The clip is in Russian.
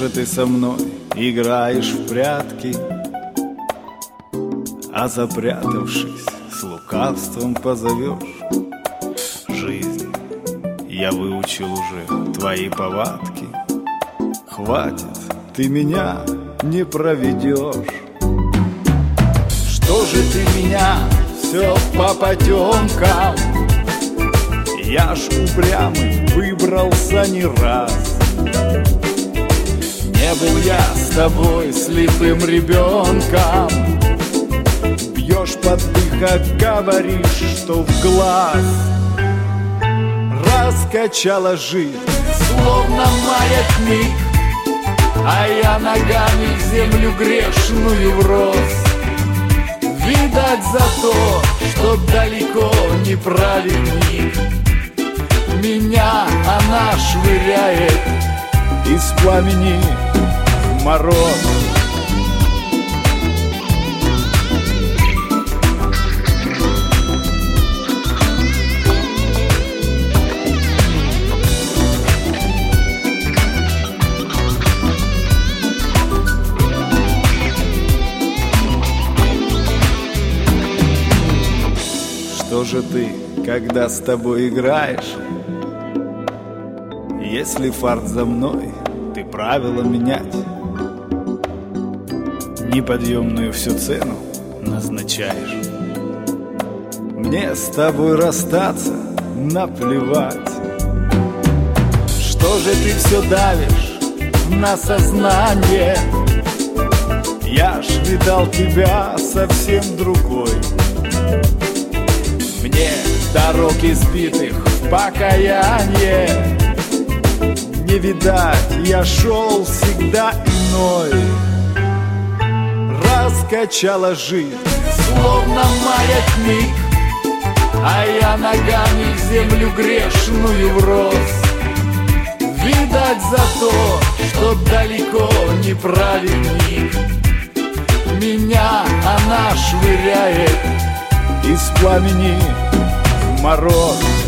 же ты со мной играешь в прятки, а запрятавшись, с лукавством позовешь? Жизнь, я выучил уже твои повадки. Хватит, ты меня не проведешь. Что же ты меня все по потемкам? Я ж упрямый выбрался не раз. Не был я с тобой слепым ребенком. Бьешь под дых, а говоришь, что в глаз. Раскачала жизнь, словно маятник, а я ногами в землю грешную врос. Видать за то, что далеко не праведник, меня она швыряет из пламени в мороз. Что же ты, когда с тобой играешь? Если фарт за мной, ты правила менять, неподъемную всю цену назначаешь. Мне с тобой расстаться наплевать. Что же ты все давишь на сознание? Я ж видал тебя совсем другой. Мне дорог избитых в покаяние не видать, я шел всегда иной. Раскачала жизнь, словно маятник, а я ногами в землю грешную врос. Видать за то, что далеко не праведник, меня она швыряет из пламени в мороз.